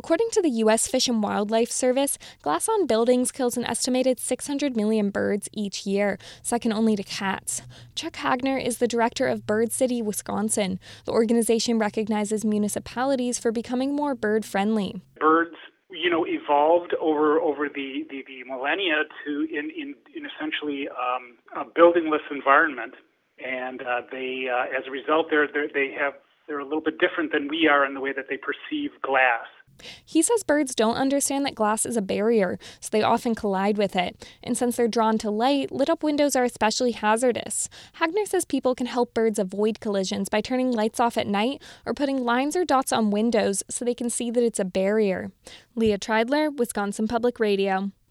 According to the U.S. Fish and Wildlife Service, glass on buildings kills an estimated 600 million birds each year, second only to cats. Chuck Hagner is the director of Bird City, Wisconsin. The organization recognizes municipalities for becoming more bird-friendly. Birds, evolved over the millennia to in essentially a buildingless environment, and they as a result they're a little bit different than we are in the way that they perceive glass. He says birds don't understand that glass is a barrier, so they often collide with it. And since they're drawn to light, lit-up windows are especially hazardous. Hagner says people can help birds avoid collisions by turning lights off at night or putting lines or dots on windows so they can see that it's a barrier. Leah Treidler, Wisconsin Public Radio.